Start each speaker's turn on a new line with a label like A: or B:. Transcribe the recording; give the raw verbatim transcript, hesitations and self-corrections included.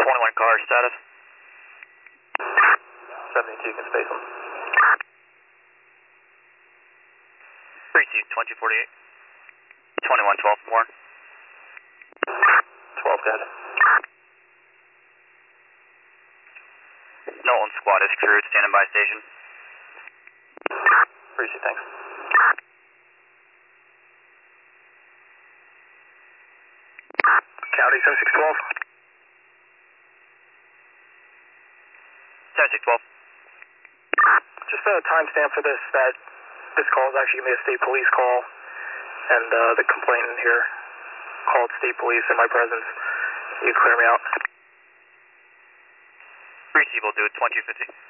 A: twenty-one car status.
B: seventy-two, can space them.
A: Precinct twenty forty-eight. twenty-one twelve from Warren.
B: twelve, go ahead.
A: Nolan squad is crew, standing by station.
B: Precinct, thanks. County seventy-six twelve.
A: seventy-six twelve.
B: Just a timestamp for this, that this call is actually going to be a state police call, and uh, the complainant here called state police in my presence. You can clear me out.
A: Precinct will do it, twenty-two fifty.